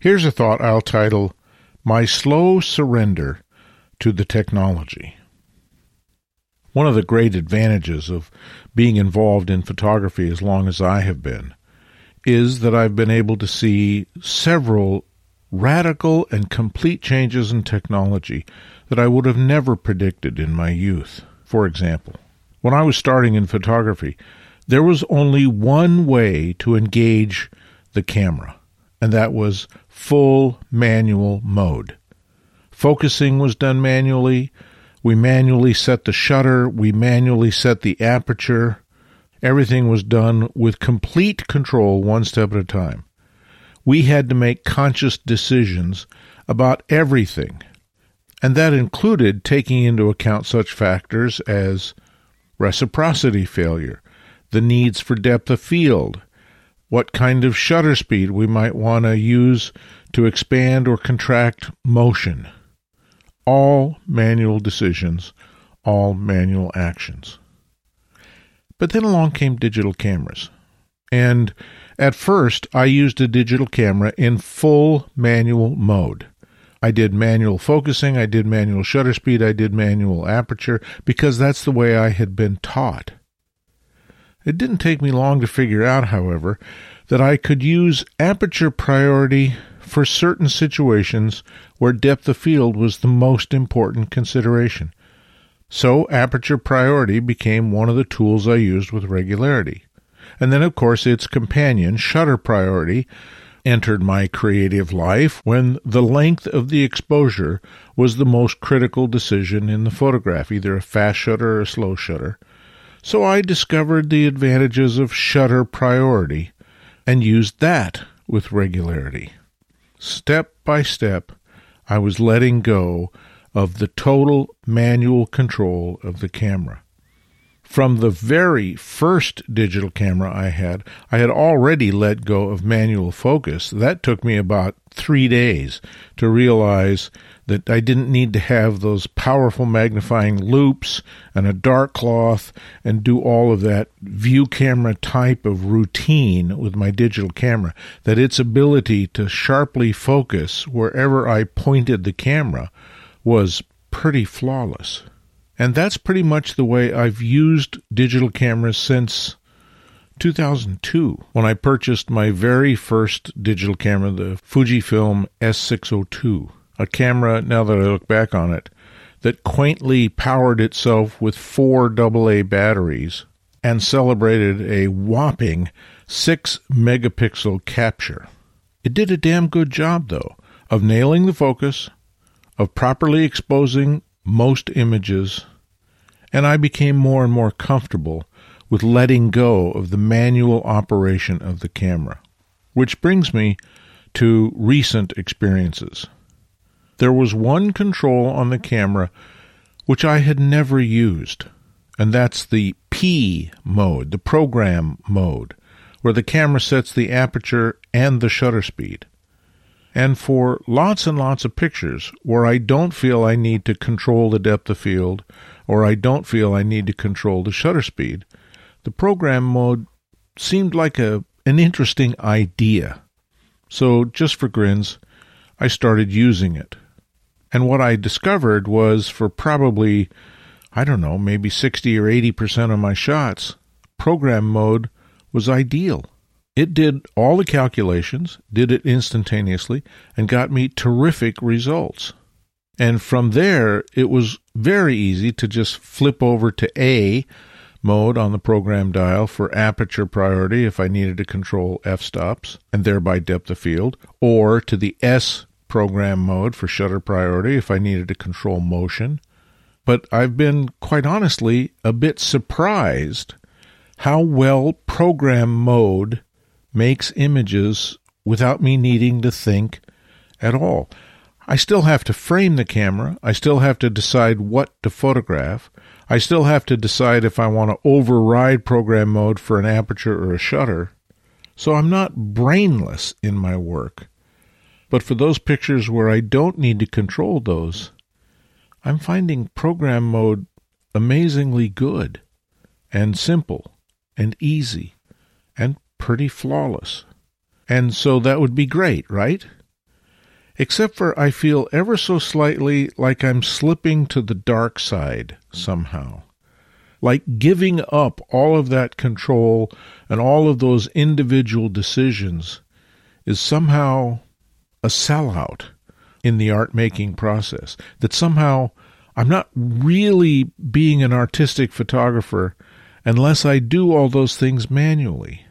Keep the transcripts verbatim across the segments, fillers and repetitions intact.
Here's a thought I'll title, My Slow Surrender to the Technology. One of the great advantages of being involved in photography as long as I have been is that I've been able to see several radical and complete changes in technology that I would have never predicted in my youth. For example, when I was starting in photography, there was only one way to engage the camera, and that was full manual mode. Focusing was done manually. We manually set the shutter. We manually set the aperture. Everything was done with complete control, one step at a time. We had to make conscious decisions about everything, and that included taking into account such factors as reciprocity failure, the needs for depth of field, what kind of shutter speed we might want to use to expand or contract motion. All manual decisions, all manual actions. But then along came digital cameras. And at first, I used a digital camera in full manual mode. I did manual focusing, I did manual shutter speed, I did manual aperture, because that's the way I had been taught. It didn't take me long to figure out, however, that I could use aperture priority for certain situations where depth of field was the most important consideration. So aperture priority became one of the tools I used with regularity. And then, of course, its companion, shutter priority, entered my creative life when the length of the exposure was the most critical decision in the photograph, either a fast shutter or a slow shutter. So I discovered the advantages of shutter priority and used that with regularity. Step by step, I was letting go of the total manual control of the camera. From the very first digital camera I had, I had already let go of manual focus. That took me about three days to realize that I didn't need to have those powerful magnifying loops and a dark cloth and do all of that view camera type of routine with my digital camera, that its ability to sharply focus wherever I pointed the camera was pretty flawless. And that's pretty much the way I've used digital cameras since two thousand two, when I purchased my very first digital camera, the Fujifilm S six oh two, a camera, now that I look back on it, that quaintly powered itself with four double A batteries and celebrated a whopping six megapixel capture. It did a damn good job, though, of nailing the focus, of properly exposing most images, and I became more and more comfortable with letting go of the manual operation of the camera. Which brings me to recent experiences. There was one control on the camera which I had never used, and that's the P mode, the program mode, where the camera sets the aperture and the shutter speed. And for lots and lots of pictures where I don't feel I need to control the depth of field, or I don't feel I need to control the shutter speed, the program mode seemed like a an interesting idea. So just for grins, I started using it. And what I discovered was for probably, I don't know, maybe sixty or eighty percent of my shots, program mode was ideal. It did all the calculations, did it instantaneously, and got me terrific results. And from there, it was very easy to just flip over to A mode on the program dial for aperture priority if I needed to control f-stops and thereby depth of field, or to the S program mode for shutter priority if I needed to control motion. But I've been, quite honestly, a bit surprised how well program mode makes images without me needing to think at all. I still have to frame the camera. I still have to decide what to photograph. I still have to decide if I want to override program mode for an aperture or a shutter. So I'm not brainless in my work. But for those pictures where I don't need to control those, I'm finding program mode amazingly good and simple and easy and pretty flawless. And so that would be great, right? except for I feel ever so slightly like I'm slipping to the dark side somehow. Like giving up all of that control and all of those individual decisions is somehow a sellout in the art-making process. That somehow I'm not really being an artistic photographer unless I do all those things manually.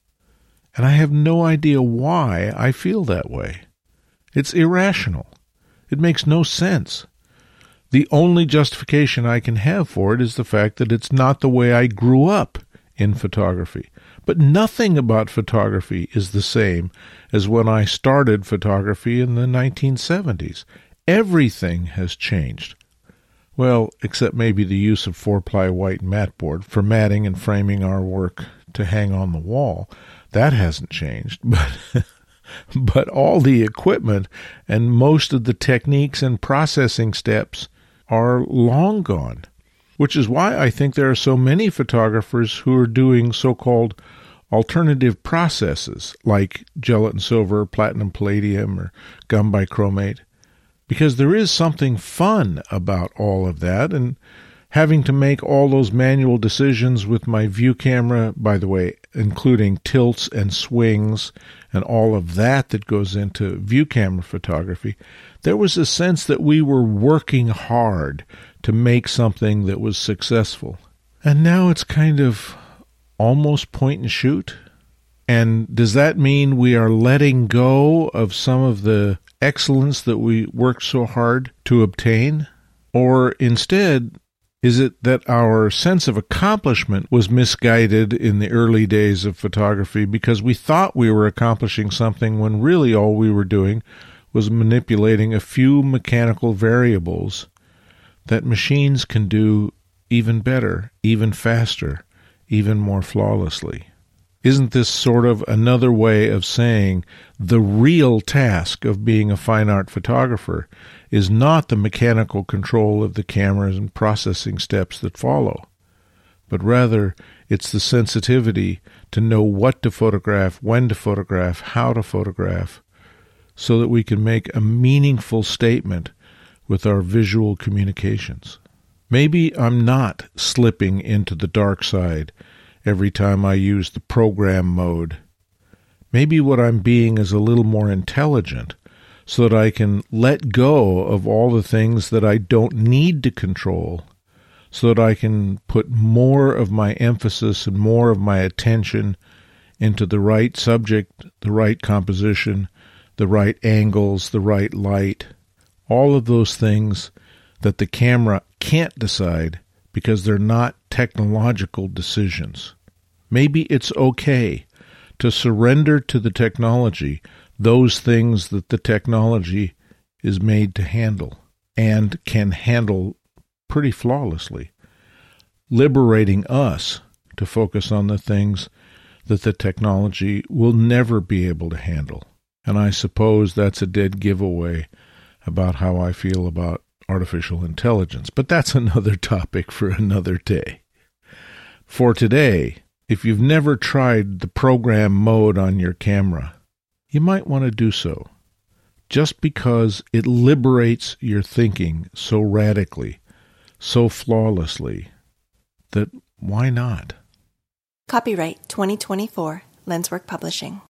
And I have no idea why I feel that way. It's irrational. It makes no sense. The only justification I can have for it is the fact that it's not the way I grew up in photography. But nothing about photography is the same as when I started photography in the nineteen seventies. Everything has changed. Well, except maybe the use of four-ply white mat board for matting and framing our work to hang on the wall. That hasn't changed, but but all the equipment and most of the techniques and processing steps are long gone, which is why I think there are so many photographers who are doing so-called alternative processes like gelatin silver, platinum palladium, or gum bichromate, because there is something fun about all of that, and having to make all those manual decisions with my view camera, by the way, including tilts and swings and all of that that goes into view camera photography, there was a sense that we were working hard to make something that was successful. And now it's kind of almost point and shoot. And does that mean we are letting go of some of the excellence that we worked so hard to obtain? Or instead, is it that our sense of accomplishment was misguided in the early days of photography because we thought we were accomplishing something when really all we were doing was manipulating a few mechanical variables that machines can do even better, even faster, even more flawlessly? Isn't this sort of another way of saying the real task of being a fine art photographer is not the mechanical control of the cameras and processing steps that follow, but rather it's the sensitivity to know what to photograph, when to photograph, how to photograph, so that we can make a meaningful statement with our visual communications. Maybe I'm not slipping into the dark side every time I use the program mode. Maybe what I'm being is a little more intelligent so that I can let go of all the things that I don't need to control, so that I can put more of my emphasis and more of my attention into the right subject, the right composition, the right angles, the right light, all of those things that the camera can't decide because they're not technological decisions. Maybe it's okay to surrender to the technology those things that the technology is made to handle and can handle pretty flawlessly, liberating us to focus on the things that the technology will never be able to handle. And I suppose that's a dead giveaway about how I feel about artificial intelligence. But that's another topic for another day. For today, if you've never tried the program mode on your camera, you might want to do so, just because it liberates your thinking so radically, so flawlessly, that why not? Copyright twenty twenty-four, Lenswork Publishing.